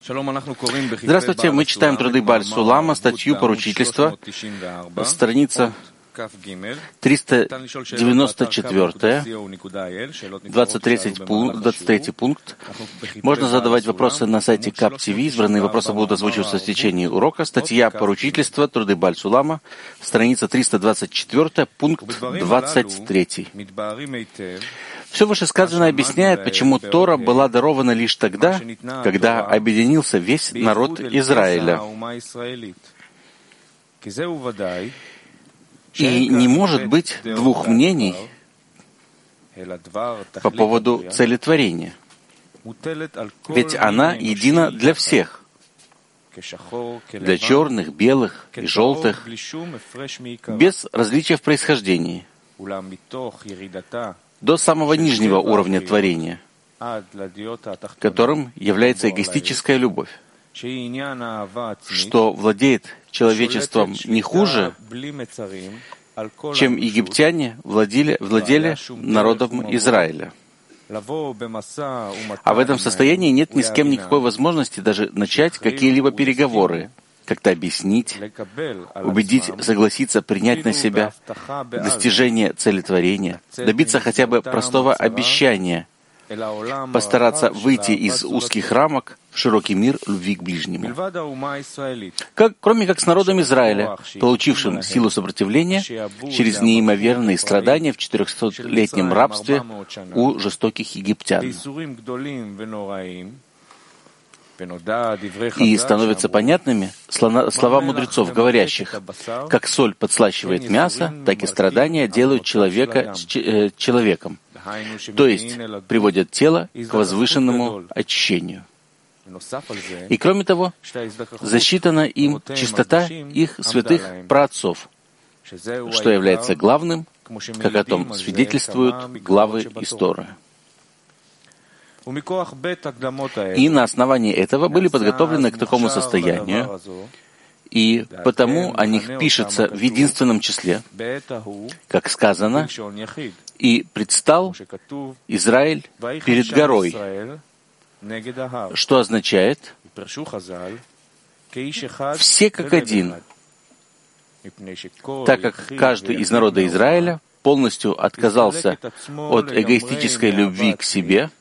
Здравствуйте, мы читаем труды Бааль Сулама, статью поручительства, страница 394, 23 пункт. Можно задавать вопросы на сайте КАП ТВ. Избранные вопросы будут озвучиваться в течение урока. Статья поручительства, труды Бааль Сулама, страница 324, пункт 23. Все вышесказанное объясняет, почему Тора была дарована лишь тогда, когда объединился весь народ Израиля. И не может быть двух мнений по поводу цели творения. Ведь она едина для всех, для черных, белых и желтых, без различия в происхождении, до самого нижнего уровня творения, которым является эгоистическая любовь, что владеет человечеством не хуже, чем египтяне владели народом Израиля. А в этом состоянии нет ни с кем никакой возможности даже начать какие-либо переговоры, как-то объяснить, убедить, согласиться, принять на себя достижение цели творения, добиться хотя бы простого обещания, постараться выйти из узких рамок в широкий мир любви к ближнему. Кроме как с народом Израиля, получившим силу сопротивления через неимоверные страдания в 400-летнем рабстве у жестоких египтян. И становятся понятными слова мудрецов, говорящих: как соль подслащивает мясо, так и страдания делают человека человеком, то есть приводят тело к возвышенному очищению. И кроме того, засчитана им чистота их святых праотцов, что является главным, как о том свидетельствуют главы из Торы. И на основании этого были подготовлены к такому состоянию, и потому о них пишется в единственном числе, как сказано: «И предстал Израиль перед горой», что означает «все как один», так как каждый из народа Израиля полностью отказался от эгоистической любви к себе,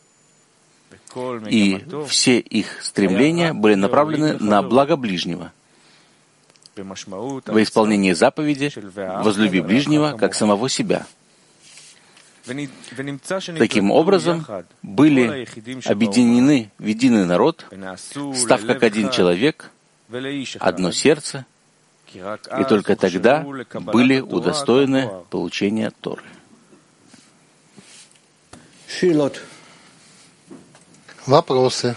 и все их стремления были направлены на благо ближнего, во исполнение заповеди «возлюби ближнего, как самого себя». Таким образом, были объединены в единый народ, став как один человек, одно сердце, и только тогда были удостоены получения Торы. Вопросы?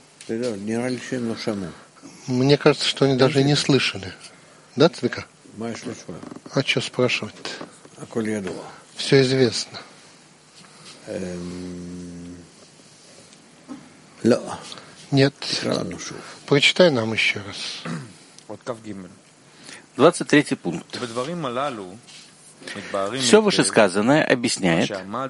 Мне кажется, что они даже не слышали. Да, Цвика? А что спрашивать-то? Все известно. Нет. Прочитай нам еще раз. 23 пункт. Все вышесказанное объясняет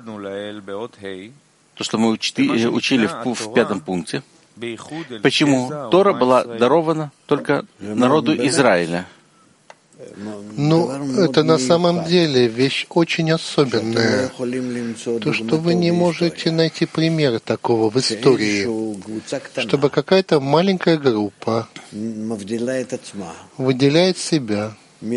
то, что мы учили в 5 пункте, почему Тора была дарована только народу Израиля. Ну, это на самом деле вещь очень особенная. То, что вы не можете найти примера такого в истории, чтобы какая-то маленькая группа выделяет себя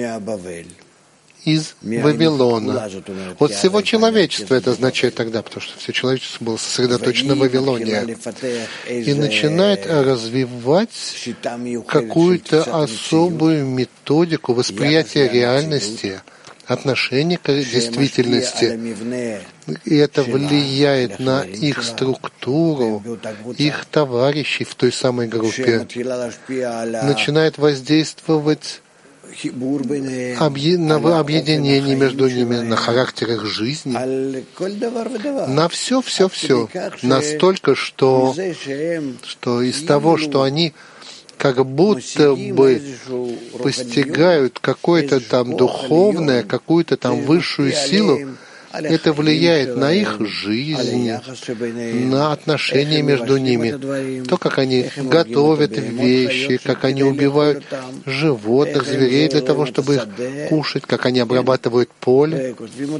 из Вавилона. Вот всего человечества это означает тогда, потому что все человечество было сосредоточено в Вавилоне, и начинает развивать какую-то особую методику восприятия реальности, отношения к действительности. И это влияет на их структуру, их товарищей в той самой группе. Начинает воздействовать на объединение между ними, на характер их жизни, на все. Настолько, что из того, что они как будто бы постигают какое-то там духовное, какую-то там высшую силу, Это влияет на их жизнь, на отношения между ними, то, как они готовят вещи, как они убивают животных, зверей для того, чтобы их кушать, как они обрабатывают поле,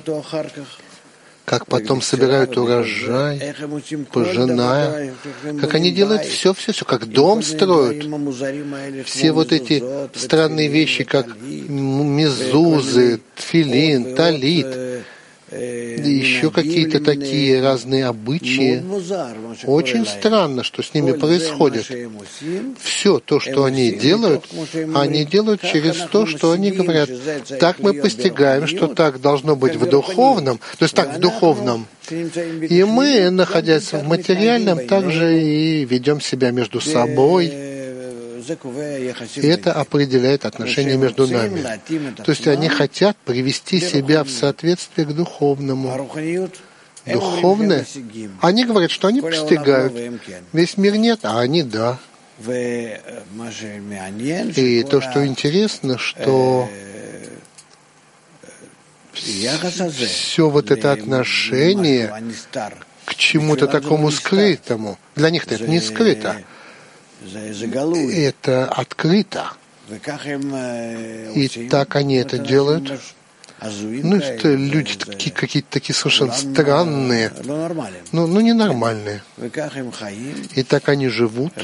как потом собирают урожай, пожиная, как они делают все, как дом строят. Все вот эти странные вещи, как мезузы, тфилин, талит, и еще какие-то такие разные обычаи. Очень странно, что с ними происходит. Все то, что они делают через то, что они говорят. Так мы постигаем, что так должно быть в духовном, то есть так в духовном. И мы, находясь в материальном, также и ведем себя между собой. И это определяет отношения между нами. То есть они хотят привести себя в соответствие к духовному. Духовное. Они говорят, что они постигают. Весь мир нет, а они да. И то, что интересно, что все вот это отношение к чему-то такому скрытому, для них-то это не скрыто. Это открыто. И так они это делают. Ну, это люди какие-то такие совершенно странные, ненормальные. И так они живут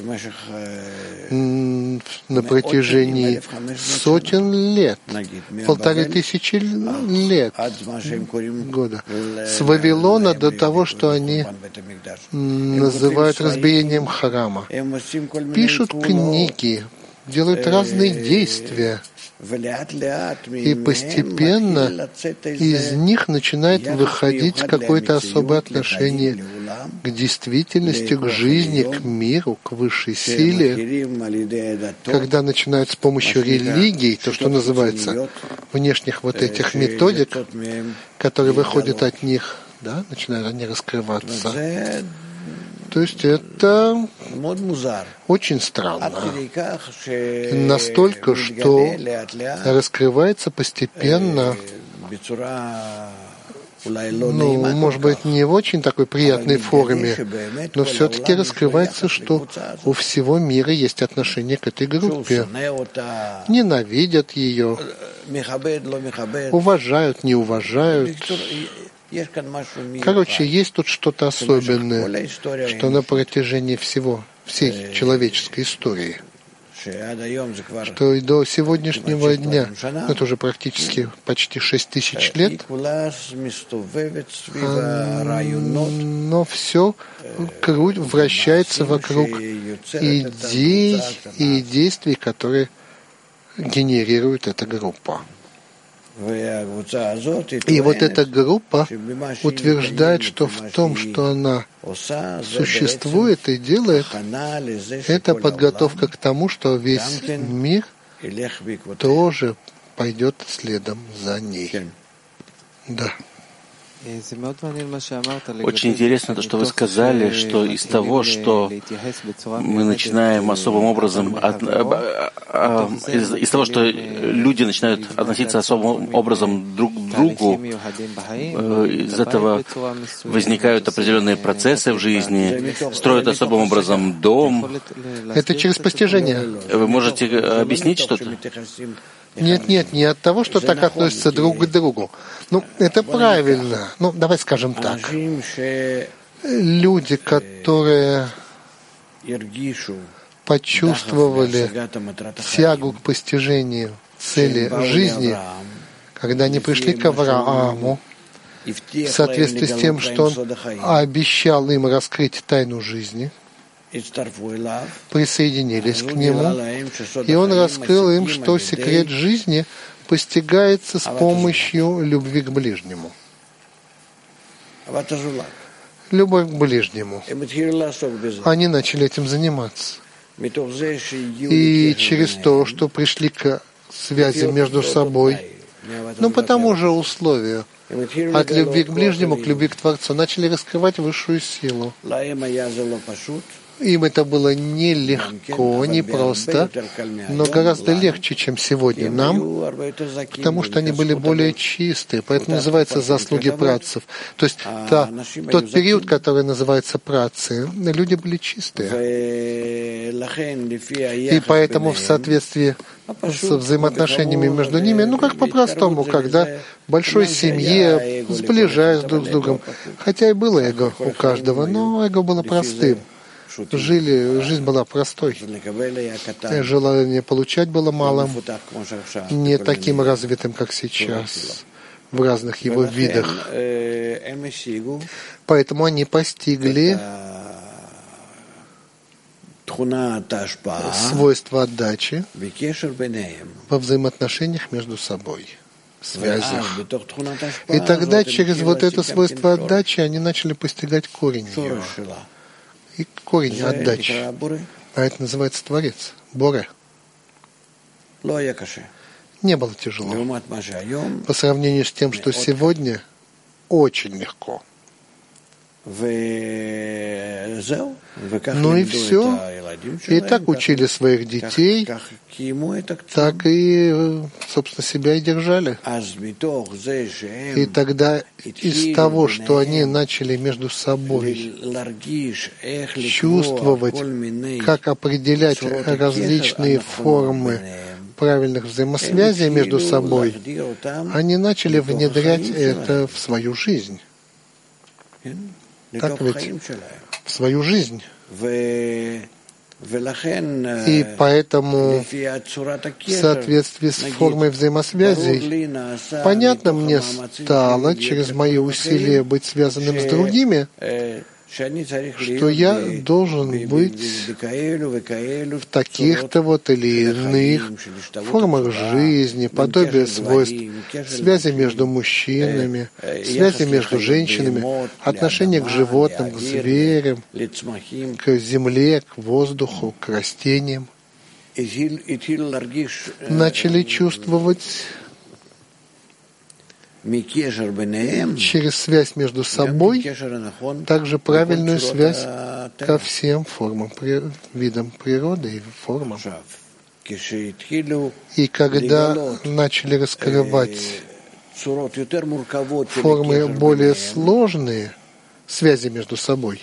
на протяжении сотен лет, 1500 лет, года. С Вавилона до того, что они называют разбиением храма. Пишут книги, делают разные действия. И постепенно из них начинает выходить какое-то особое отношение к действительности, к жизни, к миру, к высшей силе, когда начинают с помощью религий, то, что называется, внешних вот этих методик, которые выходят от них, да, начинают они раскрываться. То есть это очень странно. Настолько, что раскрывается постепенно, может быть, не в очень такой приятной форме, но все-таки раскрывается, что у всего мира есть отношение к этой группе. Ненавидят ее, уважают, не уважают. Короче, есть тут что-то особенное, что на протяжении всей человеческой истории, что и до сегодняшнего дня, это уже практически почти 6000 лет, но все вращается вокруг идей и действий, которые генерирует эта группа. И вот эта группа утверждает, что в том, что она существует и делает, это подготовка к тому, что весь мир тоже пойдет следом за ней. Да. Очень интересно то, что вы сказали, что из того, что мы начинаем особым образом, из того, что люди начинают относиться особым образом друг к другу, из этого возникают определенные процессы в жизни, строят особым образом дом. Это через постижение. Вы можете объяснить что-то? Нет, не от того, что так относятся друг к другу. Это правильно. Давай скажем так. Люди, которые почувствовали тягу к постижению цели жизни, когда они пришли к Аврааму, в соответствии с тем, что он обещал им раскрыть тайну жизни, присоединились к нему, и он раскрыл им, что секрет жизни постигается с помощью любви к ближнему. Любовь к ближнему. Они начали этим заниматься. И через то, что пришли к связи между собой, по тому же условию, от любви к ближнему к любви к Творцу, начали раскрывать высшую силу. Им это было нелегко, непросто, но гораздо легче, чем сегодня нам, потому что они были более чистые. Поэтому называется заслуги працев. То есть тот период, который называется працы, люди были чистые. И поэтому в соответствии со взаимоотношениями между ними, как по-простому, когда в большой семье сближаясь друг с другом, хотя и было эго у каждого, но эго было простым. Жизнь была простой. Желание получать было малым, не таким развитым, как сейчас, в разных его видах. Поэтому они постигли свойства отдачи во взаимоотношениях между собой, связях. И тогда через вот это свойство отдачи они начали постигать корень ее. И корень отдачи. А это называется Творец, Боре. Не было тяжело. По сравнению с тем, что сегодня, очень легко. Ну и все. И так учили своих детей, так и, собственно, себя и держали. И тогда из того, что они начали между собой чувствовать, как определять различные формы правильных взаимосвязей между собой, они начали внедрять это в свою жизнь. Так ведь? В свою жизнь. И поэтому в соответствии с формой взаимосвязей понятно мне стало через мои усилия быть связанным с другими, что я должен быть в таких-то вот или иных формах жизни, подобие свойств, связи между мужчинами, связи между женщинами, отношения к животным, к зверям, к земле, к воздуху, к растениям. Начали чувствовать через связь между собой также правильную связь ко всем формам, видам природы и формам. И когда начали раскрывать формы более сложные, связи между собой,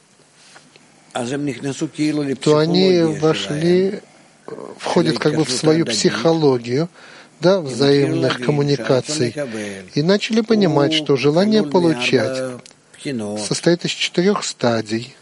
то они входят как бы в свою психологию, взаимных коммуникаций, и начали понимать, что желание получать состоит из 4 стадий,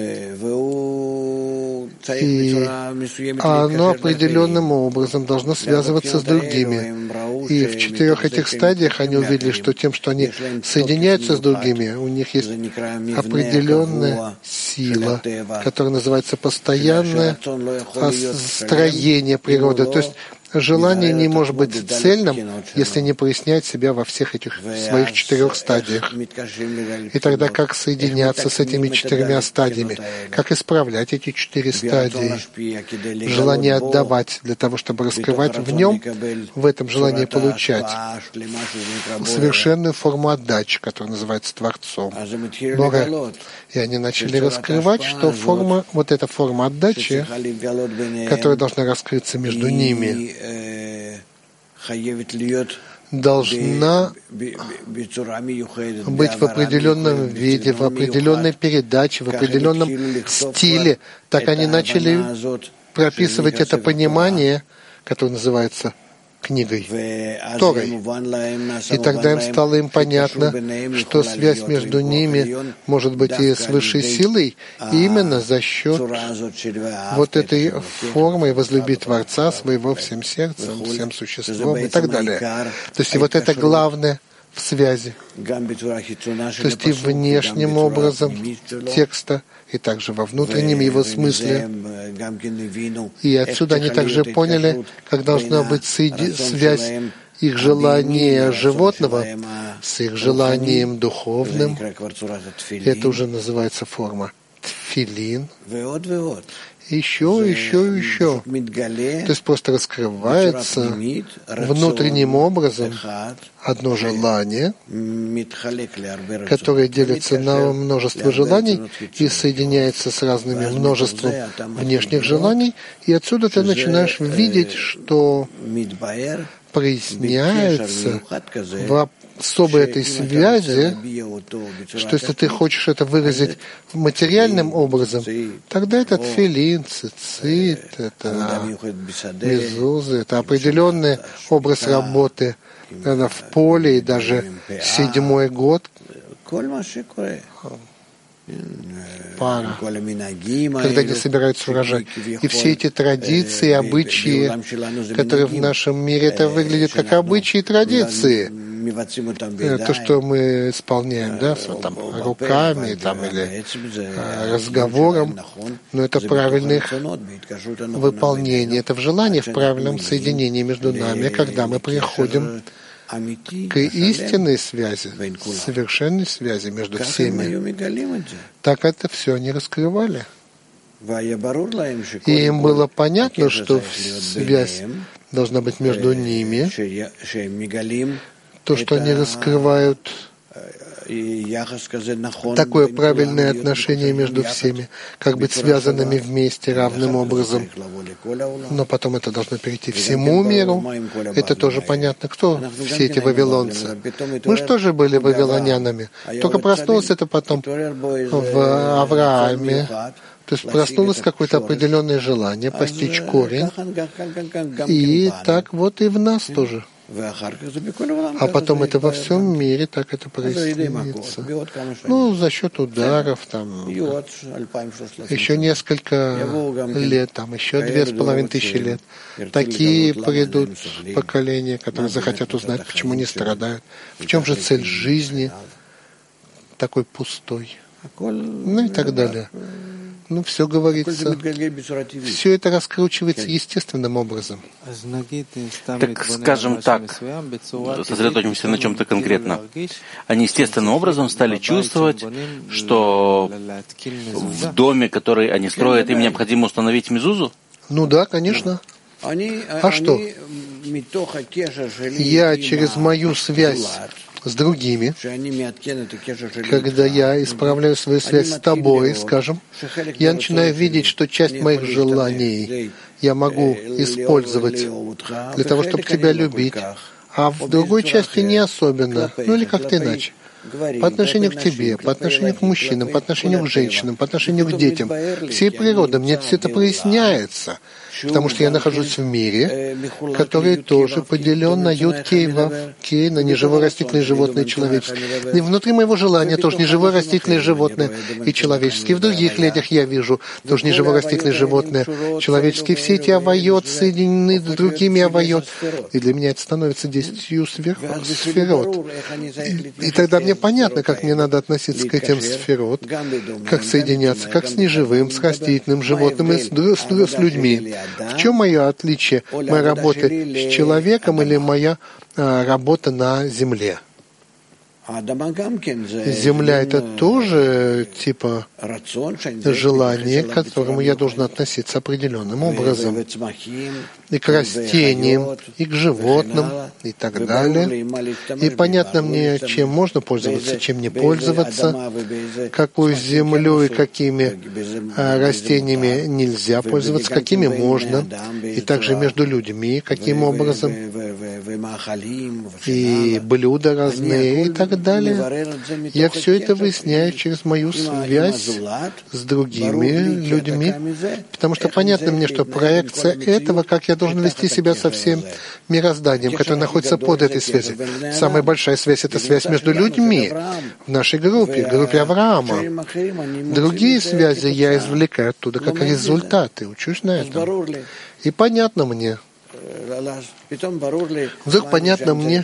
и оно определенным образом должно связываться с другими. И в 4 этих стадиях они увидели, что тем, что они соединяются с другими, у них есть определенная сила, которая называется постоянное строение природы. То есть желание не может быть цельным, если не проясняет себя во всех этих своих 4 стадиях. И тогда как соединяться с этими 4 стадиями? Как исправлять эти 4 стадии? Желание отдавать для того, чтобы раскрывать в нем, в этом желании получать совершенную форму отдачи, которая называется Творцом. И они начали раскрывать, что вот эта форма отдачи, которая должна раскрыться между ними, должна быть в определенном виде, в определенной передаче, в определенном стиле. Так они начали прописывать это понимание, которое называется книгой, Торой. И тогда им стало понятно, что связь между ними может быть и с высшей силой, именно за счет вот этой формы возлюбить Творца своего всем сердцем, всем существом и так далее. То есть и вот это главное в связи. То есть и внешним образом текста, и также во внутреннем его смысле. И отсюда они также поняли, как должна быть связь их желания животного с их желанием духовным. Это уже называется форма тфилин. еще. То есть просто раскрывается внутренним образом одно желание, которое делится на множество желаний и соединяется с разными множеством внешних желаний, и отсюда ты начинаешь видеть, что проясняется в особой этой связи, что если ты хочешь это выразить материальным образом, тогда это тфилин, цицит, это мезузы, это определенный образ работы в поле, и даже 7-й год, пара, когда они собираются урожай. И все эти традиции, обычаи, которые в нашем мире, это выглядит как обычаи и традиции. То, что мы исполняем, да, там, руками там, или разговором, но это правильное выполнение, это в желании, в правильном соединении между нами, когда мы приходим к истинной связи, совершенной связи между всеми. Так это все они раскрывали. И им было понятно, что связь должна быть между ними, то, что они раскрывают такое правильное отношение между всеми, как быть связанными вместе равным образом. Но потом это должно перейти всему миру. Это тоже понятно. Кто все эти вавилонцы? Мы же тоже были вавилонянами. Только проснулось это потом в Аврааме. То есть проснулось какое-то определенное желание постичь корень. И так вот и в нас тоже. А потом это во всем мире так это прояснится. Ну, за счет ударов, там, еще несколько лет, там, еще 2500 лет. Такие придут поколения, которые захотят узнать, почему не страдают. В чем же цель жизни такой пустой? Ну и так далее. Ну, все говорится, все это раскручивается естественным образом. Так, скажем так, сосредоточимся на чем-то конкретно. Они естественным образом стали чувствовать, что в доме, который они строят, им необходимо установить мезузу? Ну да, конечно. А что? Я через мою связь с другими, когда я исправляю свою связь с тобой, скажем, я начинаю видеть, что часть моих желаний я могу использовать для того, чтобы тебя любить, а в другой части не особенно, ну или как-то иначе. По отношению к тебе, по отношению к мужчинам, по отношению к женщинам, по отношению к детям, всей природой, мне все это проясняется, потому что я нахожусь в мире, который тоже поделен на Юд, Кей, Вав, Кей, на неживое растительное животное и человеческое. И внутри моего желания тоже неживое растительное животное и человеческое. И в других летях я вижу тоже неживое растительное животное, человеческие. Все эти авайот соединены с другими авайот. И для меня это становится 10 сферот. И тогда мне понятно, как мне надо относиться к этим сферот, как соединяться, как с неживым, с растительным животным и с людьми. В чем мое отличие, моя работа с человеком или моя работа на земле? Земля — это тоже типа желание, к которому я должен относиться определенным образом. И к растениям, и к животным, и так далее. И понятно мне, чем можно пользоваться, чем не пользоваться, какой землей, какими растениями нельзя пользоваться, какими можно, и также между людьми, каким образом, и блюда разные, и так далее. Я все это выясняю через мою связь с другими людьми, потому что понятно мне, что проекция этого, как я должен вести себя со всем мирозданием, которое находится под этой связью. Самая большая связь — это связь между людьми в нашей группе Авраама. Другие связи я извлекаю оттуда как результаты, учусь на этом. И понятно мне, вдруг понятно мне,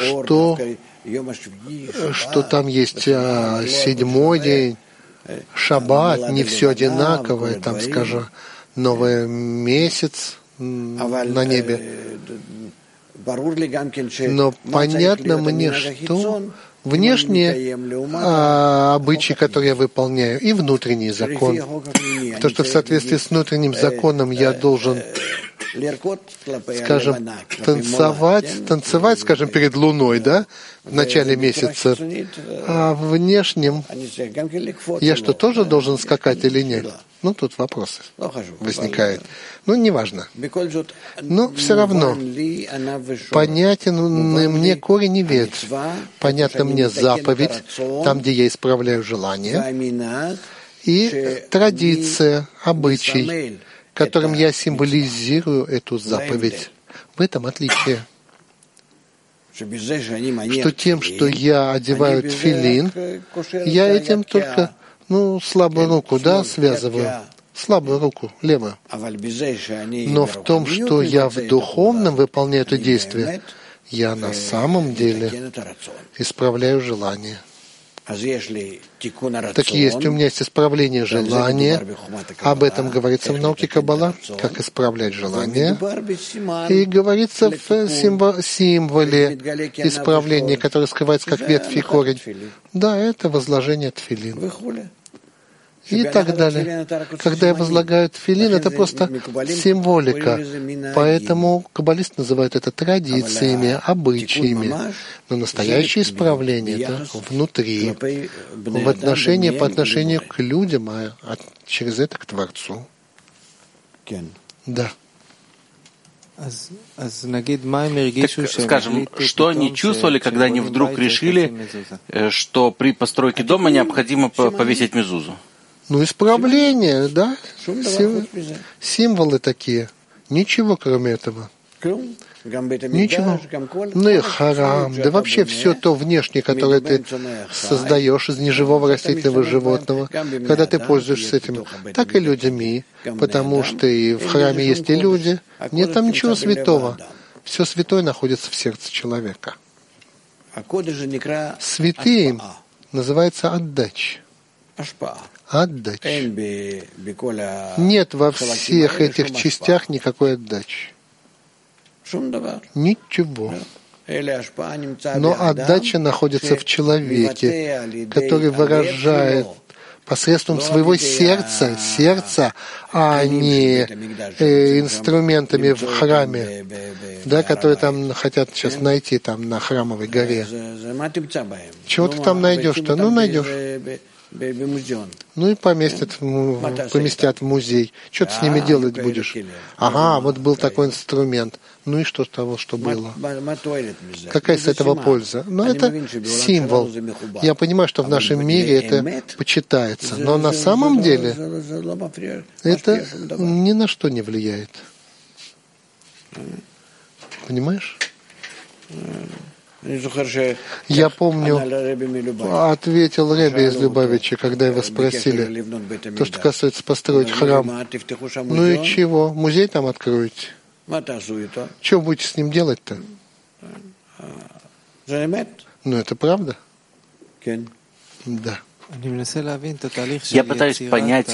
что там есть 7-й день, шаббат, не все одинаковое, там, скажем, новый месяц на небе. Но понятно мне, что внешние обычаи, которые я выполняю, и внутренний закон. То, что в соответствии с внутренним законом я должен, скажем, танцевать, скажем, перед луной, да, в начале месяца, а в внешнем я что, тоже должен скакать или нет? Ну, тут вопрос возникает. Ну, неважно. Но все равно понятен мне корень и ветвь. Понятна мне заповедь, там, где я исправляю желание, и традиция, обычай, которым я символизирую эту заповедь. В этом отличие. Что тем, что я одеваю тфилин, я этим только, слабую руку, да, связываю. Слабую руку, левую. Но в том, что я в духовном выполняю это действие, я на самом деле исправляю желание. Так есть у меня есть исправление желания. Об этом говорится в науке Каббала, как исправлять желание. И говорится в символе исправления, который скрывается как ветвь и корень. Да, это возложение тфилин. И так далее. Когда я возлагаю тфилин, это просто символика. Поэтому каббалисты называют это традициями, обычаями. Но настоящее исправление — это внутри, в отношении, по отношению к людям, а через это к Творцу. Да. Так, скажем, что они чувствовали, когда они вдруг решили, что при постройке дома необходимо повесить мезузу? Исправление, да? Символы такие. Ничего кроме этого. Ничего. И харам, да вообще все то внешнее, которое ты создаешь из неживого растительного животного, когда ты пользуешься этим, так и людьми, потому что и в храме есть и люди. Нет там ничего святого. Все святое находится в сердце человека. Святым называется отдача. Отдача. Нет во всех этих частях никакой отдачи. Ничего. Но отдача находится в человеке, который выражает посредством своего сердца, а не инструментами в храме, да, которые там хотят сейчас найти там на Храмовой горе. Чего ты там найдешь-то? Найдешь. И поместят в музей. Что ты с ними делать будешь? Ага, вот был такой инструмент. И что с того, что было? Какая с этого польза? Это символ. Я понимаю, что в нашем мире это почитается. Но на самом деле это ни на что не влияет. Понимаешь? Я помню, ответил Ребе из Любавича, когда его спросили, то, что касается построить храм. И чего? Музей там откроете? Что будете с ним делать-то? Это правда? Да. Я пытаюсь понять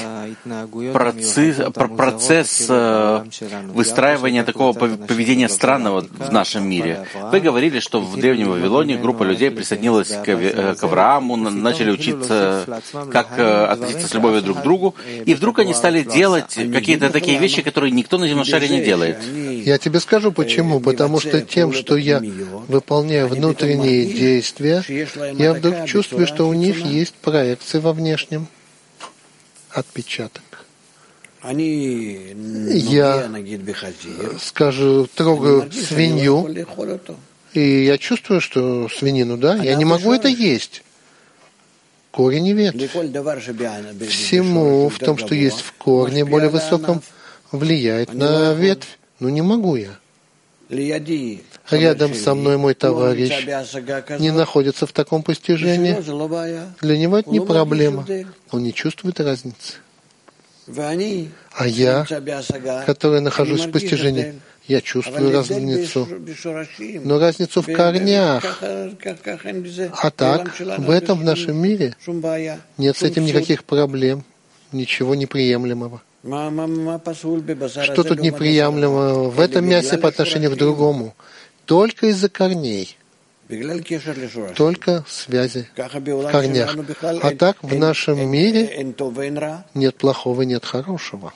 процесс выстраивания такого поведения странного в нашем мире. Вы говорили, что в Древнем Вавилоне группа людей присоединилась к Аврааму, начали учиться, как относиться с любовью друг к другу, и вдруг они стали делать какие-то такие вещи, которые никто на земном шаре не делает. Я тебе скажу почему. Потому что тем, что я выполняю внутренние действия, я вдруг чувствую, что у них есть проекции во внешнем. Отпечаток. Я, скажу, трогаю свинью, и я чувствую, что свинину, да, я не могу это есть. Корень и ветвь. Всему в том, что есть в корне более высоком, влияет на ветвь. Не могу я. Рядом со мной мой товарищ не находится в таком постижении. Для него это не проблема. Он не чувствует разницы. А я, который нахожусь в постижении, я чувствую разницу. Но разницу в корнях. А так, в этом в нашем мире нет с этим никаких проблем, ничего неприемлемого. Что тут неприемлемо в этом мясе по отношению к другому? Только из-за корней. Только связи в корнях. А так в нашем мире нет плохого, нет хорошего.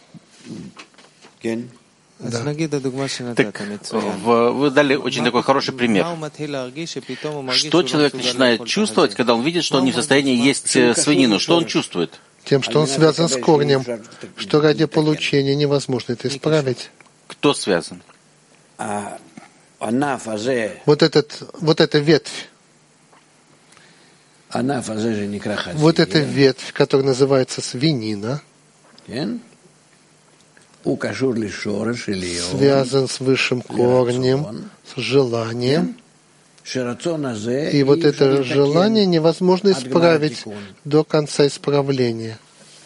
Да. Так, вы дали очень такой хороший пример. Что человек начинает чувствовать, когда он видит, что он не в состоянии есть свинину? Что он чувствует? Тем, что он связан с корнем, что ради получения невозможно это исправить. Кто связан? Вот эта ветвь. Вот эта ветвь, которая называется свинина, связан с высшим корнем, с желанием. И вот это желание невозможно исправить до конца исправления.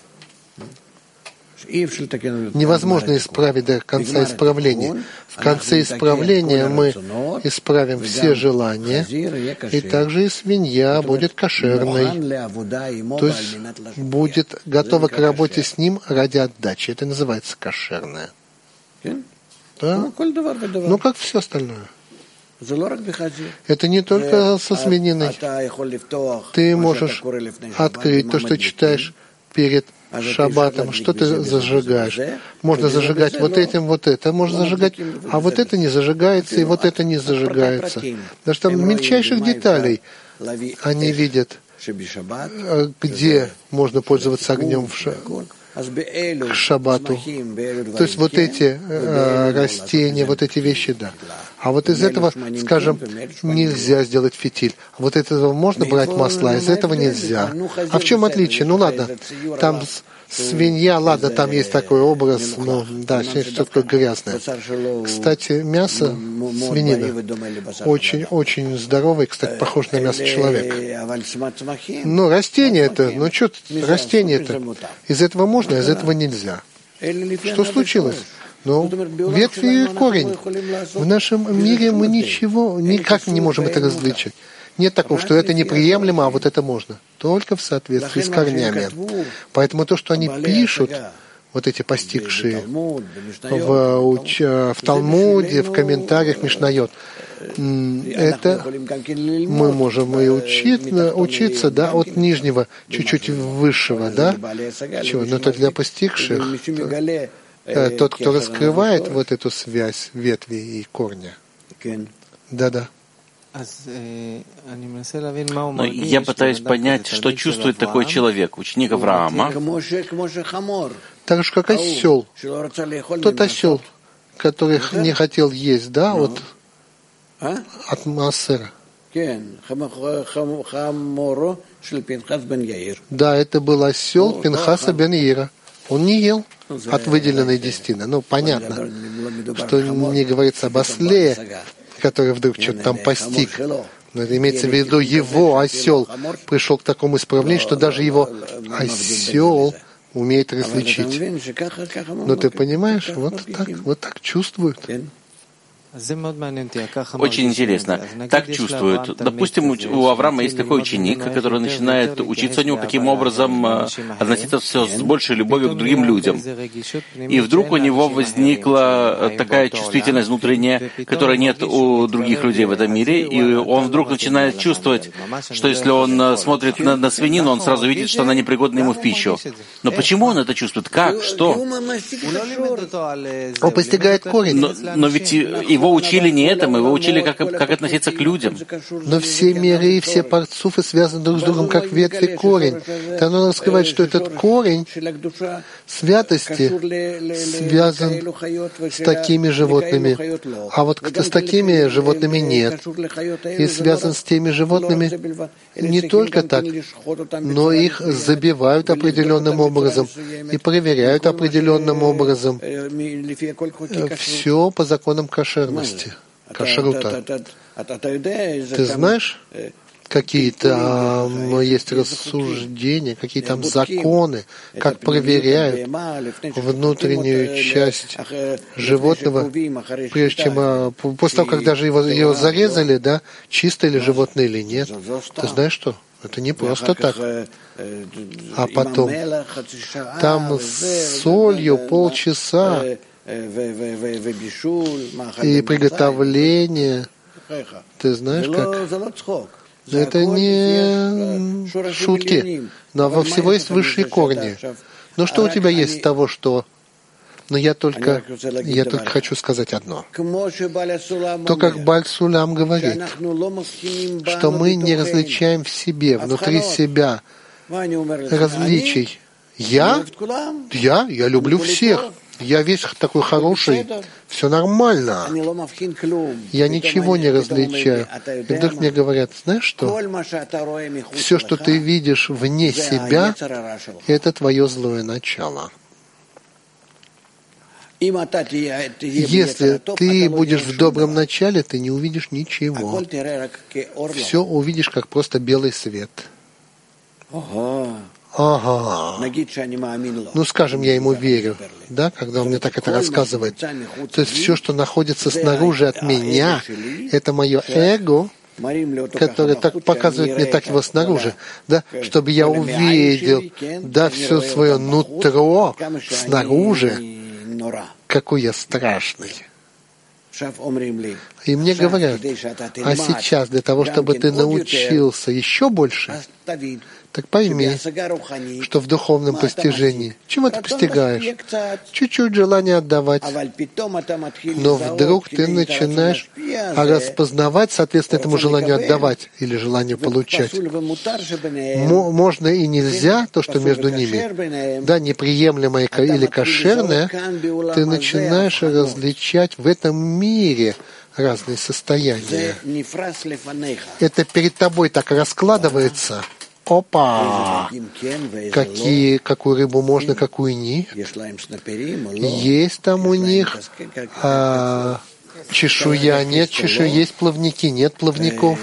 Невозможно исправить до конца исправления. В конце исправления мы исправим все желания, и также и свинья будет кошерной, то есть будет готова к работе с ним ради отдачи. Это называется кошерная. Да? Ну, как все остальное. Это не только со свининой. Ты можешь открыть то, что читаешь перед шаббатом. Что ты зажигаешь? Можно зажигать вот этим, вот это. Можно зажигать, а вот это не зажигается, и вот это не зажигается. Потому что там мельчайших деталей они видят, где можно пользоваться огнем к шаббату. То есть вот эти растения, вот эти вещи, да. А вот из этого, скажем, нельзя сделать фитиль. Вот из этого можно брать масла, а из этого нельзя. А в чем отличие? Ну ладно, там свинья, ладно, там есть такой образ, но да, что такое грязное. Кстати, мясо свинины очень здоровое, кстати, похоже на мясо человека. Но растение это, ну что растение это? Из этого можно, а из этого нельзя. Что случилось? Ну, ветви и корень. В нашем мире мы никак не можем это различить. Нет такого, что это неприемлемо, а вот это можно. Только в соответствии с корнями. Поэтому то, что они пишут, вот эти постигшие в Талмуде, в комментариях Мишнайот, это мы можем и учиться, да, от нижнего, чуть-чуть высшего, да, чего? Но это для постигших. Тот, кто раскрывает вот эту связь ветви и корня. Да-да. Но я пытаюсь понять, что чувствует такой человек, ученик Авраама. Так же, как осел. Тот осел, который не хотел есть, да, от Маасера. Да, это был осел Пинхаса бен Яира. Он не ел от выделенной десятины. Ну, понятно, что не говорится об осле, который вдруг что-то там постиг. Но это имеется в виду его осел пришел к такому исправлению, что даже его осел умеет различить. Но ты понимаешь, вот так чувствуют. Очень интересно. Так чувствуют. Допустим, у Авраама есть такой ученик, который начинает учиться у него, каким образом относиться все с большей любовью к другим людям. И вдруг у него возникла такая чувствительность внутренняя, которой нет у других людей в этом мире, и он вдруг начинает чувствовать, что если он смотрит на свинину, он сразу видит, что она непригодна ему в пищу. Но почему он это чувствует? Как? Что? Он постигает корень. Но ведь его учили не этому, его учили, как относиться к людям. Но все миры и все парцуфы связаны друг с другом, как ветви и корень. Там он раскрывает, что этот корень святости связан с такими животными, а вот с такими животными нет. И связан с теми животными не только так, но их забивают определенным образом и проверяют определенным образом. Все по законам кошерности. Кашрута. Ты знаешь, какие там есть рассуждения, какие там законы, как проверяют внутреннюю часть животного, прежде чем после того, как даже его зарезали, да, чисто ли животное или нет. Ты знаешь что? Это не просто так. А потом там с солью полчаса и приготовление Ты знаешь, как? Это не шутки, но во всего есть высшие корни. Но что у тебя есть с того, что... Но я только хочу сказать одно. То, как Бааль Сулам говорит, что мы не различаем в себе, внутри себя различий. Я люблю всех. Я весь такой хороший. Все нормально. Я ничего не различаю. И вдруг мне говорят, знаешь что? Все, что ты видишь вне себя, это твое злое начало. Если ты будешь в добром начале, ты не увидишь ничего. Все увидишь, как просто белый свет. Ага. Ну, скажем, я ему верю, да, когда он мне так это рассказывает. То есть все, что находится снаружи от меня, это мое эго, которое так показывает мне так его снаружи, да, чтобы я увидел, да, все свое нутро снаружи, какой я страшный. И мне говорят, а сейчас для того, чтобы ты научился еще больше, так пойми, что в духовном постижении, чего ты постигаешь? Чуть-чуть желание отдавать. Но вдруг ты начинаешь распознавать, соответственно, этому желанию отдавать или желанию получать. Можно и нельзя, то, что между ними, да, неприемлемое или кошерное, ты начинаешь различать в этом мире разные состояния. Это перед тобой так раскладывается. Опа! Какую рыбу можно, какую нет. Есть там у них чешуя, нет чешуи, есть плавники, нет плавников.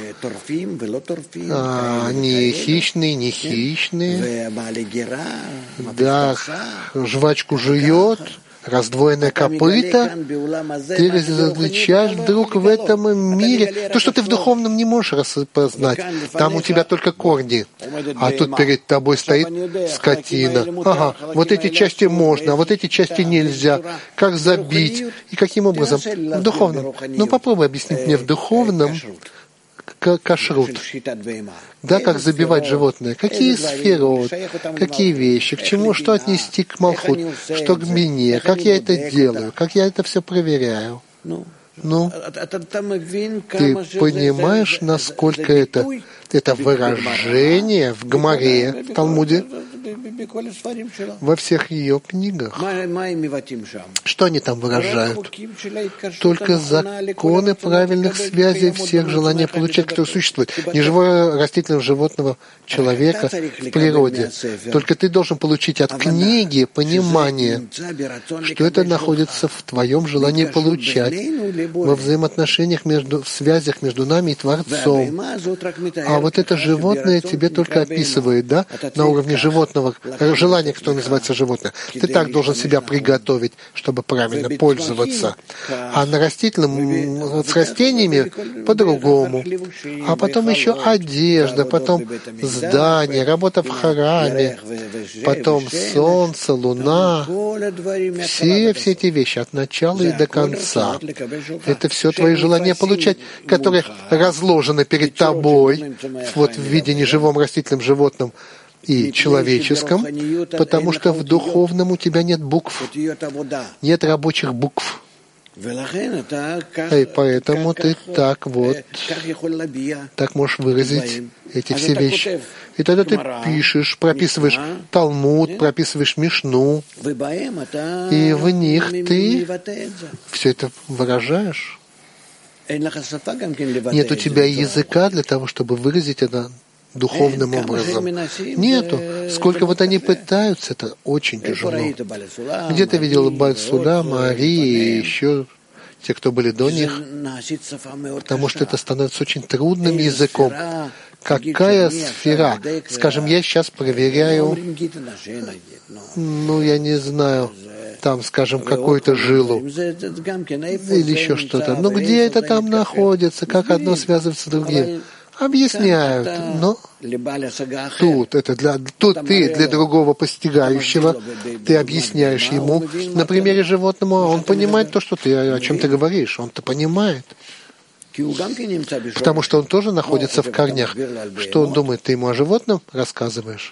Они хищные, не хищные. Да, жвачку жует. Раздвоенное копыто, ты различаешь вдруг в этом мире то, что ты в духовном не можешь распознать. Там у тебя только корни, а тут перед тобой стоит скотина. Ага, вот эти части можно, а вот эти части нельзя. Как забить и каким образом? В духовном. Ну попробуй объяснить мне в духовном кашрут. Да, как забивать животное. Какие сферот, какие вещи, к чему, что отнести к малхут, что к бине, как я это делаю, как я это все проверяю. Ну, ты понимаешь, насколько это выражение в Гемаре, в Талмуде, во всех ее книгах. Что они там выражают? Только законы правильных связей всех желаний получать, которые существуют. Не живого растительного животного человека в природе. Только ты должен получить от книги понимание, что это находится в твоем желании получать, во взаимоотношениях, в связях между нами и Творцом. А вот это животное тебе только описывает, да, на уровне животного, желание, которое называется животное. Ты так должен себя приготовить, чтобы правильно пользоваться. А на растительном, с растениями по-другому. А потом еще одежда, потом здание, работа в храме, потом солнце, луна. Все эти вещи от начала и до конца. Это все твои желания получать, которые разложены перед тобой, вот в виде неживом растительном животном и человеческом, потому что в духовном у тебя нет букв, нет рабочих букв. И поэтому ты так можешь выразить эти все вещи. И тогда ты пишешь, прописываешь Талмуд, прописываешь Мишну, и в них ты все это выражаешь. Нет у тебя языка для того, чтобы выразить это духовным образом. Нету. Сколько вот они пытаются, это очень тяжело. Где ты видел Бааль Сулама, Ари и еще те, кто были до них? Потому что это становится очень трудным языком. Какая сфера? Скажем, я сейчас проверяю, я не знаю, там, скажем, какую-то жилу или еще что-то. Но где это там находится, как одно связывается с другим? Объясняют, но тут ты для другого постигающего, ты объясняешь ему на примере животного, он понимает то, что ты, о чем ты говоришь, он-то понимает. Потому что он тоже находится в корнях. Что он думает, ты ему о животном рассказываешь?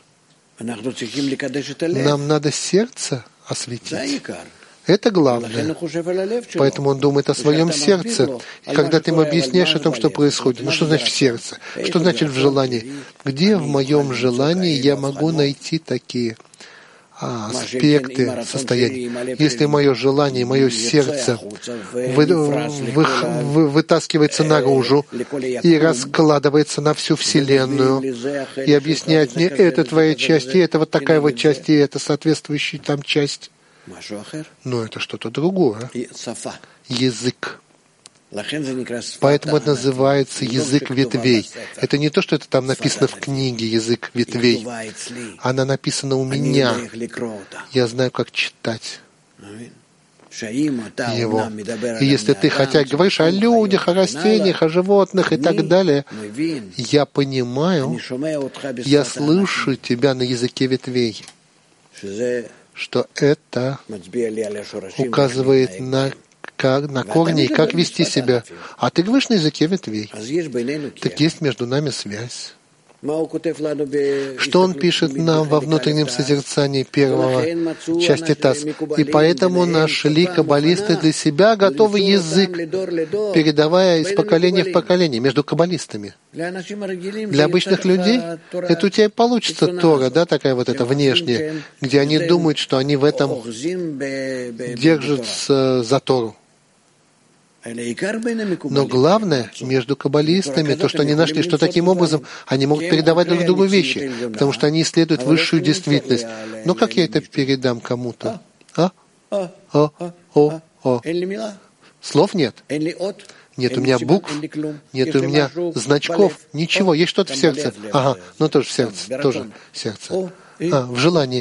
Нам надо сердце осветить. Это главное. Поэтому он думает о своем сердце. И когда ты ему объясняешь о том, что происходит, ну что значит в сердце? Что значит в желании? Где в моем желании я могу найти такие аспекты состояния? Если мое желание, мое сердце вытаскивается наружу и раскладывается на всю Вселенную, и объясняет мне, это твоя часть, и это вот такая вот часть, и это соответствующая там часть, но это что-то другое. Язык. Поэтому это называется язык ветвей. Это не то, что это там написано в книге язык ветвей. Она написана у меня. Я знаю, как читать его. И если ты хотя говоришь о людях, о растениях, о животных и так далее, я понимаю, я слышу тебя на языке ветвей, что это указывает на корни и как вести себя. А ты говоришь на языке ветвей. Так есть между нами связь. Что он пишет нам во внутреннем созерцании первого части ТАСС? И поэтому нашли каббалисты для себя готовый язык, передавая из поколения в поколение между каббалистами. Для обычных людей это у тебя и получится Тора, да, такая вот эта внешняя, где они думают, что они в этом держатся за Тору. Но главное, между каббалистами, то, что они нашли, что таким образом они могут передавать друг другу вещи, потому что они исследуют высшую действительность. Но как я это передам кому-то? Слов нет. Нет у меня букв, нет у меня значков, ничего. Есть что-то в сердце. Ага, ну тоже в сердце, тоже в сердце. В желании.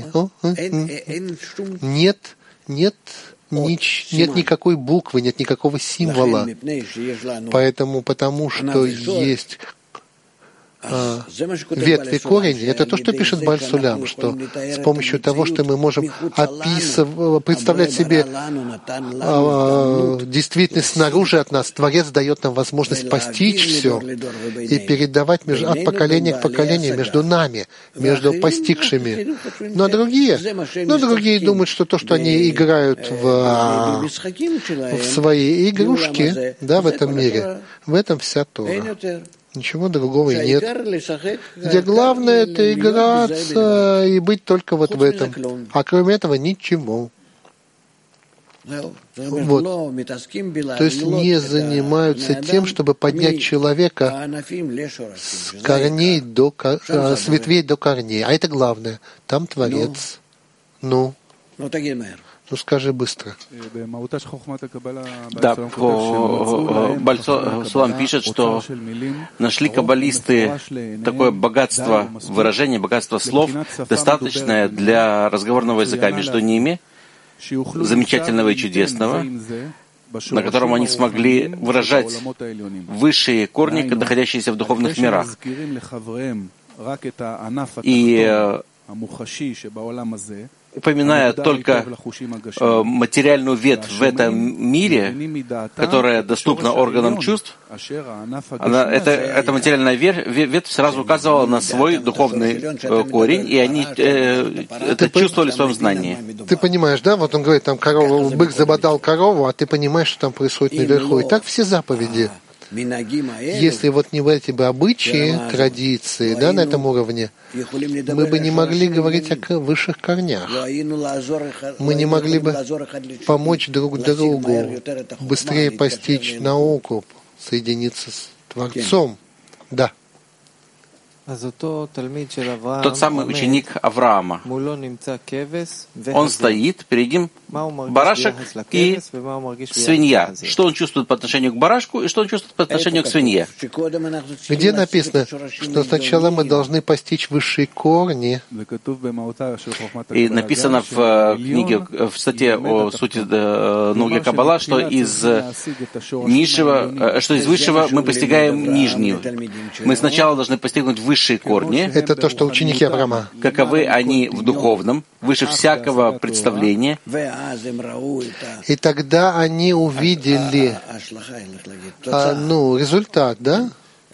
Нет никакой буквы, нет никакого символа. Потому что есть ветви корень, это то, что пишет Бааль Сулям, что с помощью того, что мы можем представлять себе действительность снаружи от нас, Творец дает нам возможность постичь все и передавать от поколения к поколению между нами, между постигшими. Но другие думают, что то, что они играют в свои игрушки, да, в этом мире, в этом вся Тора. Ничего другого и нет. Где главное — это играться и быть только вот в этом. А кроме этого ничего. Вот. То есть не занимаются тем, чтобы поднять человека с корней с ветвей до корней. А это главное. Там Творец. Ну скажи быстро. Да, Бааль Сулам пишет, что нашли каббалисты такое богатство выражений, богатство слов, достаточное для разговорного языка между ними, замечательного и чудесного, на котором они смогли выражать высшие корни, находящиеся в духовных мирах. И упоминая только материальную ветвь в этом мире, которая доступна органам чувств, эта материальная ветвь сразу указывала на свой духовный корень, и они это чувствовали в своем знании. Ты понимаешь, да? Вот он говорит, там бык забодал корову, а ты понимаешь, что там происходит наверху. И так все заповеди. Если вот не в эти бы обычаи, традиции, да, на этом уровне, мы бы не могли говорить о высших корнях. Мы не могли бы помочь друг другу быстрее постичь науку, соединиться с Творцом. Да. Тот самый ученик Авраама, он стоит, перед ним барашек и свинья. Что он чувствует по отношению к барашку и что он чувствует по отношению к свинье? Где написано, что сначала мы должны постичь высшие корни? И написано в книге, в статье о сути науки Каббала, что из низшего, что из высшего мы постигаем нижнюю. Мы сначала должны постигнуть высшее высшие корни, это то, что ученики Авраама. Каковы они в духовном, выше всякого представления. И тогда они увидели результат, да?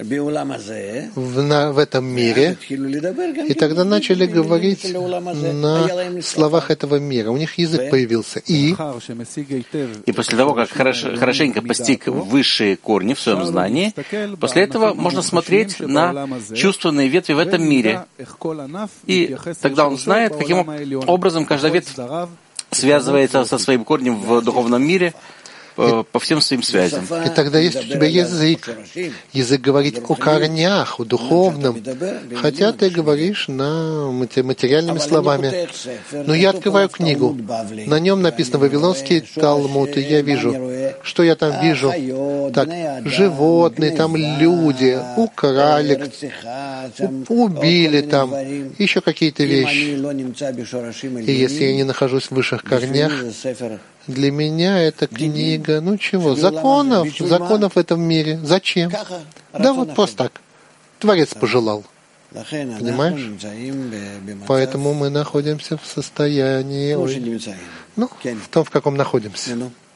В этом мире, и тогда начали говорить на словах этого мира. У них язык появился. И после того, как хорошенько постиг высшие корни в своем знании, после этого можно смотреть на чувственные ветви в этом мире. И тогда он знает, каким образом каждая ветвь связывается со своим корнем в духовном мире, по всем своим связям. И тогда есть у тебя язык. Язык говорит о корнях, о духовном. Хотя ты говоришь материальными словами. Но я открываю книгу. На нем написано Вавилонский Талмуд, и я вижу. Что я там вижу? Так, животные, там люди, украли, убили там, еще какие-то вещи. И если я не нахожусь в высших корнях, для меня эта книга, законов в этом мире. Зачем? Да вот просто так. Творец пожелал. Понимаешь? Поэтому мы находимся в состоянии, в том, в каком находимся.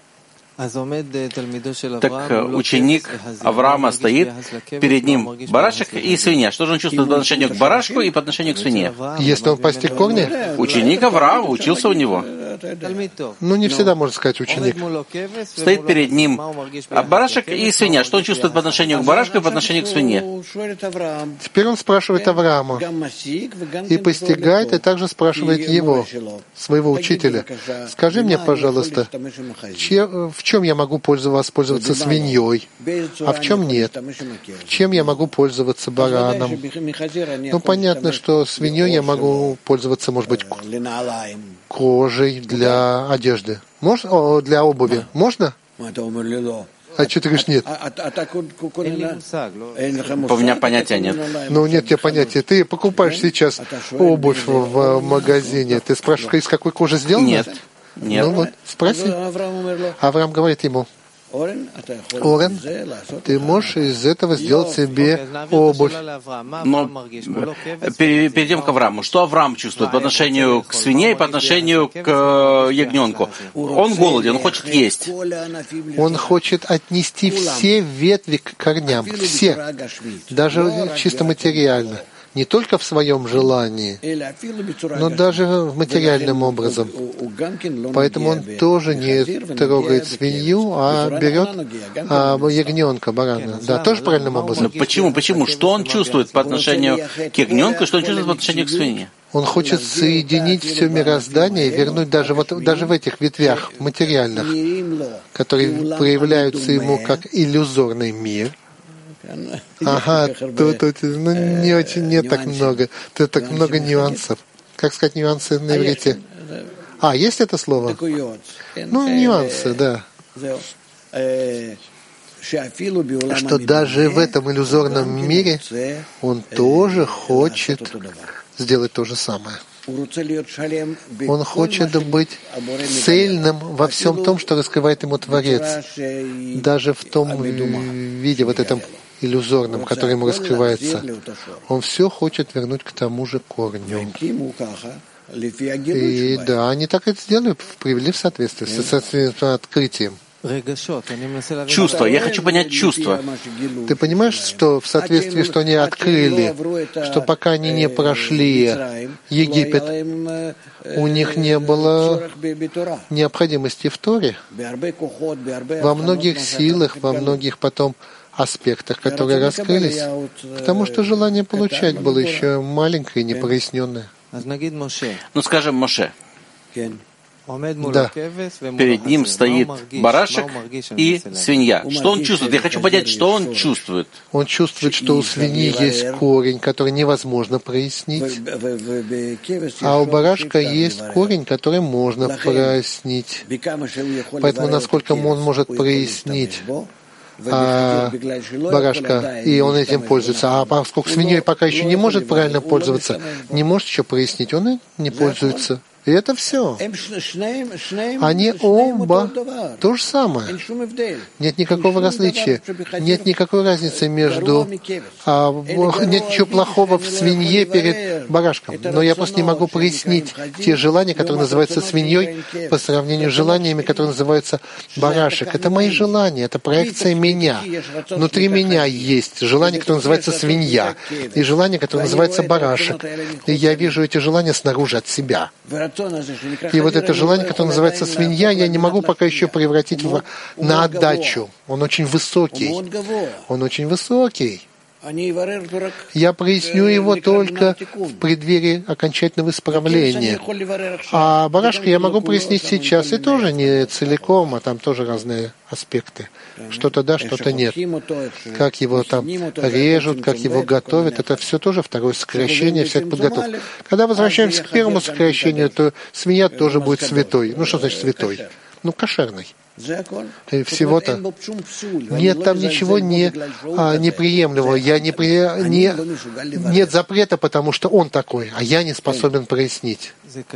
Так ученик Авраама стоит, перед ним барашек и свинья. Что же он чувствует по отношению к барашку и по отношению к свинье? Если он постиг корни? Ученик Авраама учился у него. Не всегда можно сказать ученик. Стоит перед ним барашек и свинья. Что он чувствует по отношению к барашку и по отношению к свинье? Теперь он спрашивает Авраама. И постигает, и также спрашивает его, своего учителя. Скажи мне, пожалуйста, в чем я могу воспользоваться свиньей, а в чем нет? В чем я могу пользоваться бараном? Понятно, что свиньей я могу пользоваться, может быть, кожей для одежды. Можно? Для обуви. Можно? А что ты говоришь нет? У меня понятия нет. Нет у тебя понятия. Ты покупаешь сейчас обувь в магазине. Ты спрашиваешь, из какой кожи сделана? Нет. Нет. Спроси. Авраам говорит ему: Орен, ты можешь из этого сделать себе обувь. Но перейдем к Аврааму. Что Авраам чувствует по отношению к свинье и по отношению к ягненку? Он голоден, он хочет есть. Он хочет отнести все ветви к корням, все, даже чисто материально. Не только в своем желании, но даже в материальным образом. Поэтому он тоже не трогает свинью, а берет ягненка, барана. Да, тоже правильным образом. Почему? Что он чувствует по отношению к ягненку и что он чувствует по отношению к свинье? Он хочет соединить все мироздание и вернуть даже в этих ветвях материальных, которые проявляются ему как иллюзорный мир. Ага, тут нет так много. Тут так много нюансов. Как сказать нюансы на иврите? Есть это слово? Нюансы, да. Что даже в этом иллюзорном мире он тоже хочет сделать то же самое. Он хочет быть цельным во всем том, что раскрывает ему Творец, даже в том виде, вот этом иллюзорном, который ему раскрывается. Он все хочет вернуть к тому же корню. И да, они так это сделали, привели в соответствие с открытием. Чувство. Я хочу понять чувство. Ты понимаешь, что в соответствии, что они открыли, что пока они не прошли Египет, у них не было необходимости в Торе? Во многих силах, во многих потом аспектах, которые раскрылись, потому что желание получать было еще маленькое и непроясненное. Скажем, Моше. Да. Перед ним стоит барашек и свинья. Что он чувствует? Я хочу понять, что он чувствует. Он чувствует, что у свиньи есть корень, который невозможно прояснить, а у барашка есть корень, который можно прояснить. Поэтому, насколько он может прояснить барашка, и он этим пользуется. А поскольку свиньей пока еще не может правильно пользоваться, не может еще прояснить, он и не пользуется. И это все. Они оба то же самое. Нет никакого различия. Нет никакой разницы между... нет ничего плохого в свинье перед барашком. Но я просто не могу прояснить те желания, которые называются свиньей, по сравнению с желаниями, которые называются барашек. Это мои желания, это проекция меня. Внутри меня есть желание, которое называется свинья, и желание, которое называется барашек. И я вижу эти желания снаружи от себя. И вот это желание, которое называется свинья, я не могу пока еще превратить на отдачу. Он очень высокий. Он очень высокий. Я проясню его только в преддверии окончательного исправления. А барашка я могу прояснить сейчас, и тоже не целиком, а там тоже разные аспекты. Что-то да, что-то нет. Как его там режут, как его готовят, это все тоже второе сокращение всех подготовок. Когда возвращаемся к первому сокращению, то свинья тоже будет святой. Ну что значит святой? Ну, кошерный. И всего-то нет там ничего неприемлемого. Нет запрета, потому что он такой, а я не способен прояснить.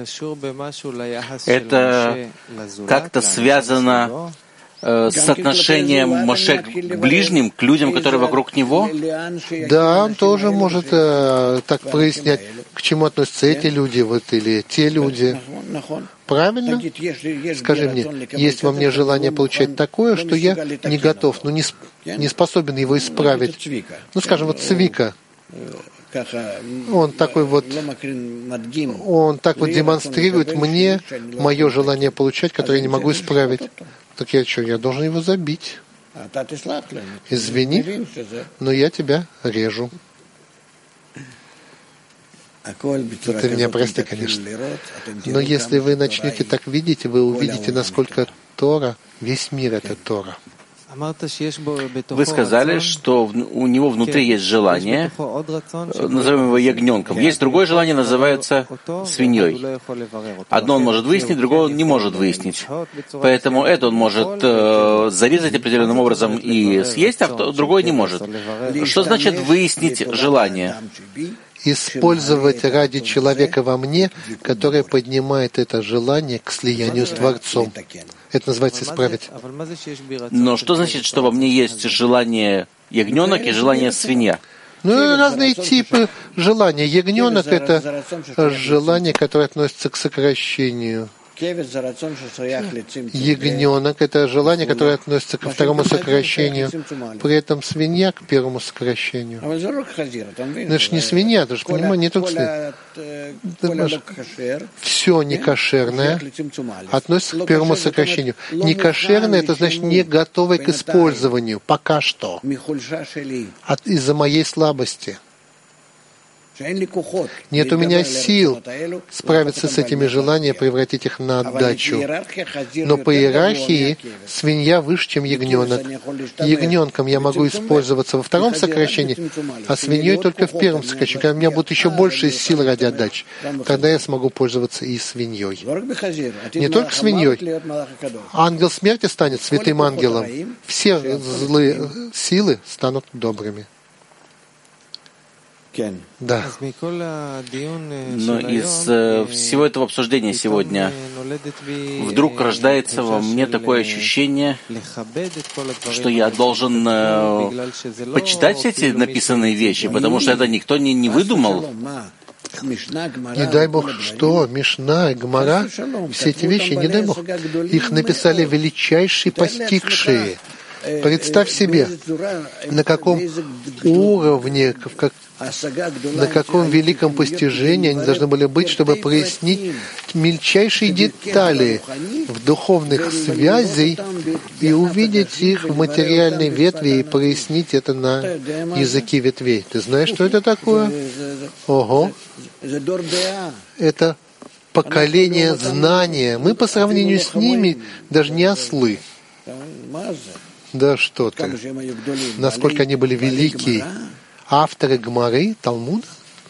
Это как-то связано с отношением Моше к ближним, к людям, которые вокруг него? Да, он тоже может так прояснять, к чему относятся эти люди или те люди. Правильно? Скажи мне, есть во мне желание получать такое, что я не готов, но не способен его исправить. Ну, скажем, вот Цвика. Он так вот демонстрирует мне мое желание получать, которое я не могу исправить. Так я что, я должен его забить? Извини, но я тебя режу. Ты меня прости, конечно. Но если вы начнете так видеть, вы увидите, насколько Тора, весь мир — это Тора. Вы сказали, что у него внутри есть желание, назовем его ягненком. Есть другое желание, называется свиньей. Одно он может выяснить, другое он не может выяснить. Поэтому это он может зарезать определенным образом и съесть, а другое не может. Что значит выяснить желание? Использовать ради человека во мне, который поднимает это желание к слиянию с Творцом. Это называется исправить. Но что значит, что во мне есть желание ягненок и желание свинья? Ну, разные типы желания. Ягненок — это желание, которое относится к сокращению. Ягненок — это желание, которое относится ко второму сокращению. При этом свинья к первому сокращению. Но это же не свинья, ты же понимаешь, не только свинья. Все некошерное относится к первому сокращению. Некошерное — это значит не готовое к использованию, пока что, из-за моей слабости. Нет у меня сил справиться с этими желаниями, превратить их на отдачу. Но по иерархии свинья выше, чем ягненок. Ягненком я могу использоваться во втором сокращении, а свиньей только в первом сокращении. Когда у меня будет еще больше сил ради отдачи, тогда я смогу пользоваться и свиньей. Не только свиньей. Ангел смерти станет святым ангелом. Все злые силы станут добрыми. Да. Но из всего этого обсуждения сегодня вдруг рождается во мне такое ощущение, что я должен почитать все эти написанные вещи, потому что это никто не выдумал. Не дай Бог, что Мишна и Гмара, все эти вещи, не дай Бог, их написали величайшие постигшие. Представь себе, на каком уровне, на каком великом постижении они должны были быть, чтобы прояснить мельчайшие детали в духовных связей и увидеть их в материальной ветви и прояснить это на языке ветвей. Ты знаешь, что это такое? Ого! Это поколение знания. Мы по сравнению с ними даже не ослы. Да что ты! Насколько они были велики! Авторы Гмары, Талмуда?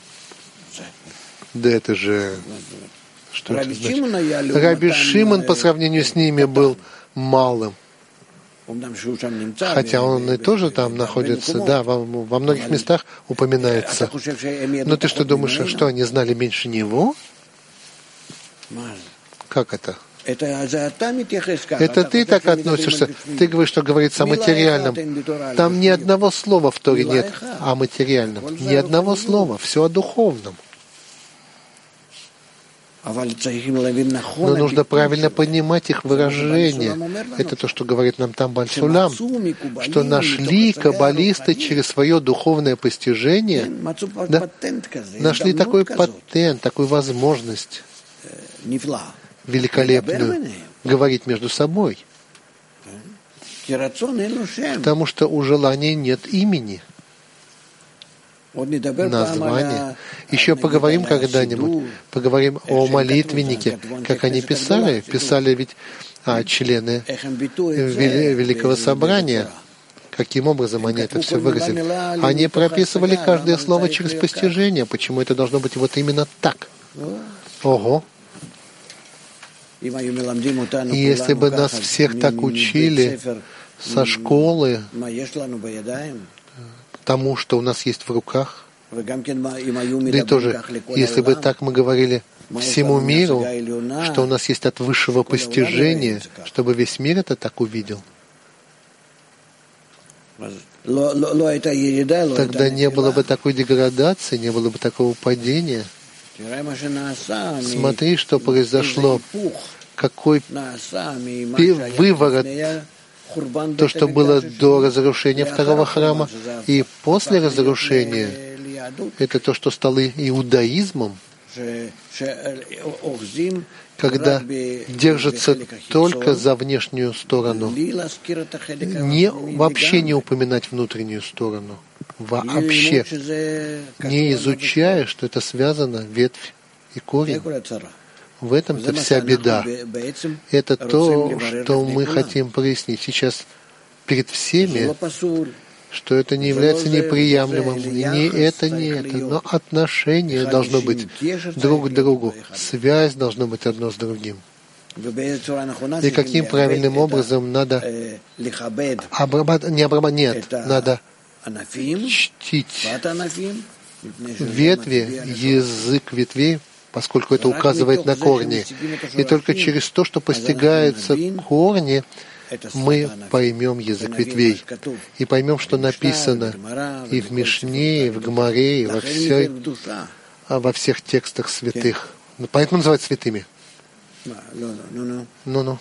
Да это же... Что это значит? Раби Шимон по сравнению с ними был малым. Хотя он и тоже там находится, да, во многих местах упоминается. Но ты что думаешь, что они знали меньше него? Как это? Это ты так относишься. Ты говоришь, что говорится о материальном. Там ни одного слова в Торе нет о материальном. Ни одного слова. Все о духовном. Но нужно правильно понимать их выражение. Это то, что говорит нам там Бааль Сулам, что нашли каббалисты через свое духовное постижение, да, нашли такой патент, такую возможность великолепную говорить между собой. Потому что у желания нет имени, названия. Еще поговорим когда-нибудь, поговорим о молитвеннике, как они писали. Писали ведь члены Великого Собрания. Каким образом они это все выразили? Они прописывали каждое слово через постижение. Почему это должно быть вот именно так? Ого! Если бы нас всех так учили со школы тому, что у нас есть в руках, да и тоже, если бы так мы говорили всему миру, что у нас есть от высшего постижения, чтобы весь мир это так увидел, тогда не было бы такой деградации, не было бы такого падения. Смотри, что произошло, какой выворот, то, что было до разрушения второго храма, и после разрушения, это то, что стало иудаизмом, когда держится только за внешнюю сторону, вообще не упоминать внутреннюю сторону, вообще не изучая, что это связано, ветвь и корень. В этом-то вся беда. Это то, что мы хотим прояснить сейчас перед всеми, что это не является неприемлемым. Ни это, но отношение должно быть друг к другу. Связь должна быть одно с другим. И каким правильным образом надо надо чтить ветви, язык ветвей, поскольку это указывает на корни. И только через то, что постигается корни, мы поймем язык ветвей. И поймем, что написано и в Мишне, и в Гмаре, и во всех текстах святых. Поэтому называют святыми. Ну-ну.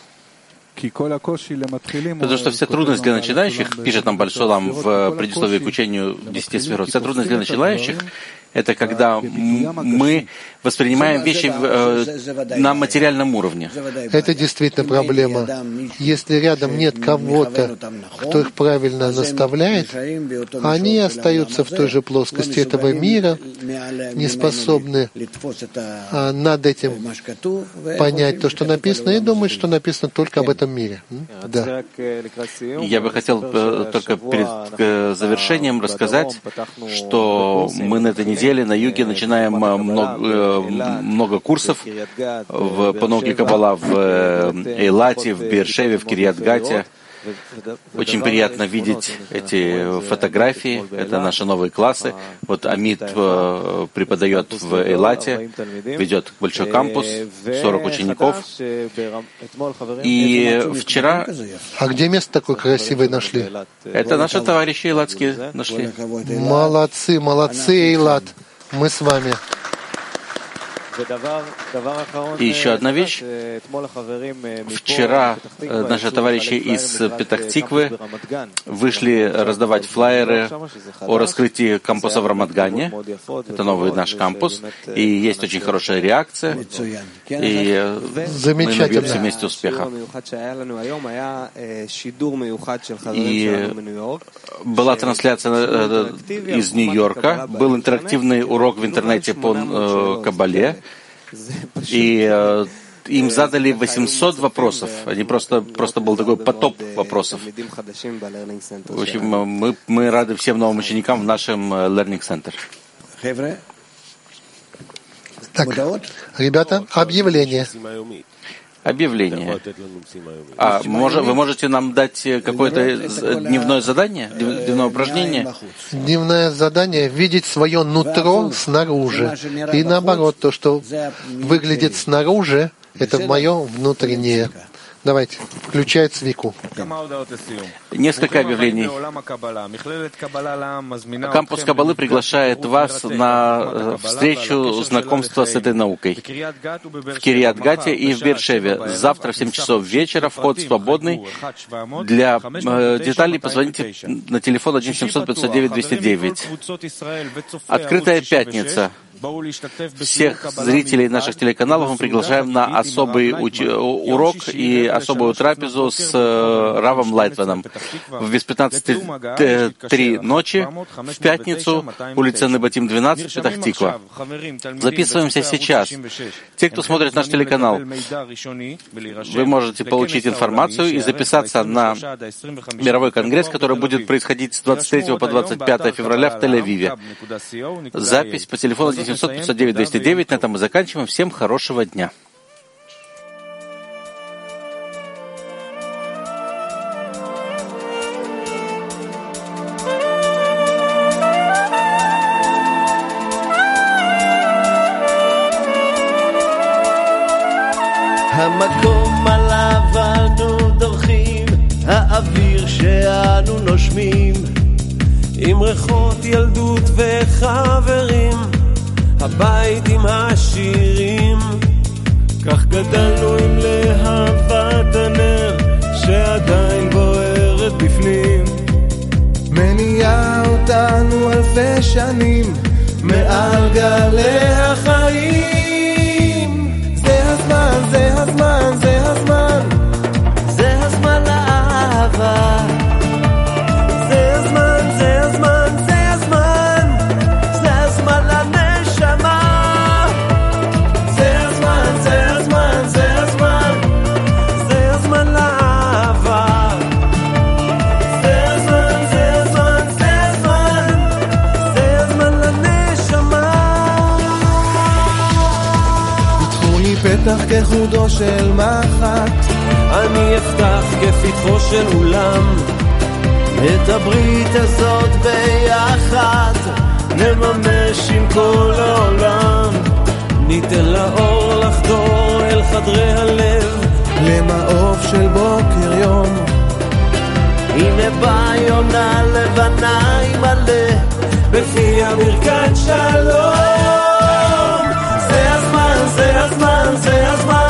Потому что вся трудность для начинающих, пишет нам Бааль Сулам в предисловии к учению 10 сферот, вся трудность для начинающих — это когда мы воспринимаем вещи на материальном уровне. Это действительно проблема. Если рядом нет кого-то, кто их правильно наставляет, они остаются в той же плоскости этого мира, не способны над этим понять то, что написано, и думают, что написано только об этом мире. Да. Я бы хотел только перед завершением рассказать, что мы на этой неделе на юге начинаем много курсов по науке Каббала в Эйлате, в Беэр-Шеве, в Кирьят-Гате. Очень приятно видеть эти фотографии. Это наши новые классы. Вот Амид преподает в Эйлате, ведет большой кампус, 40 учеников. И вчера... А где место такое красивое нашли? Это наши товарищи эйлатские нашли. Молодцы, Эйлат. Мы с вами. И еще одна вещь. Вчера наши товарищи из Петах-Тиквы вышли раздавать флаеры о раскрытии кампуса в Рамат-Гане. Это новый наш кампус. И есть очень хорошая реакция. И мы добьемся вместе успеха. И была трансляция из Нью-Йорка. Был интерактивный урок в интернете по Каббале. И им задали 800 вопросов. Они просто был такой потоп вопросов. В общем, мы рады всем новым ученикам в нашем Learning Center. Так, ребята, объявление. Объявление. Вы можете нам дать какое-то дневное задание, дневное упражнение? Дневное задание — видеть свое нутро снаружи. И наоборот, то, что выглядит снаружи, Это мое внутреннее. Давайте, включай Цвику. Несколько объявлений. Кампус Каббалы приглашает вас на встречу знакомства с этой наукой в Кирьят-Гате и в Беэр-Шеве. Завтра в 7 часов вечера, вход свободный. Для деталей позвоните на телефон 1-700-509-209. Открытая пятница. Всех зрителей наших телеканалов мы приглашаем на особый урок и особую трапезу с Равом Лайтваном в без 15:03 ночи в пятницу, улица Небатим 12, Петах-Тиква. Записываемся сейчас. Те, кто смотрит наш телеканал, вы можете получить информацию и записаться на мировой конгресс, который будет происходить с 23 по 25 февраля в Тель-Авиве. Запись по телефону 700-509-209. На этом мы заканчиваем. Всем хорошего дня. המקום עליו אנו דורכים, האוויר שאנו נושמים, עם ריחות ילדות וחברים, הבית עם השירים, כך גדלנו עם להבת הנר שעדיין בוערת בפנים, מניעה אותנו אלפי שנים מעל גלי החיים. זה הזמן, זה הזמן, זה הזמן, זה הזמן לאהבה, זה הזמן, זה הזמן, זה הזמן, זה הזמן לנשמה, זה הזמן, זה הזמן, זה הזמן, זה הזמן לאהבה, זה הזמן, זה הזמן, זה הזמן, זה הזמן לנשמה. פתחו לי פתח כחודו של מחט, אני אפתח כפתחו של אולם, את הברית הזאת ביחד נממש עם כל העולם, ניתן לאור לחדור אל חדרי הלב, למעוף של בוקר יום, הנה באה יונה לבנה עם מלא בפיה ברכת שלום. זה הזמן, זה הזמן, זה הזמן,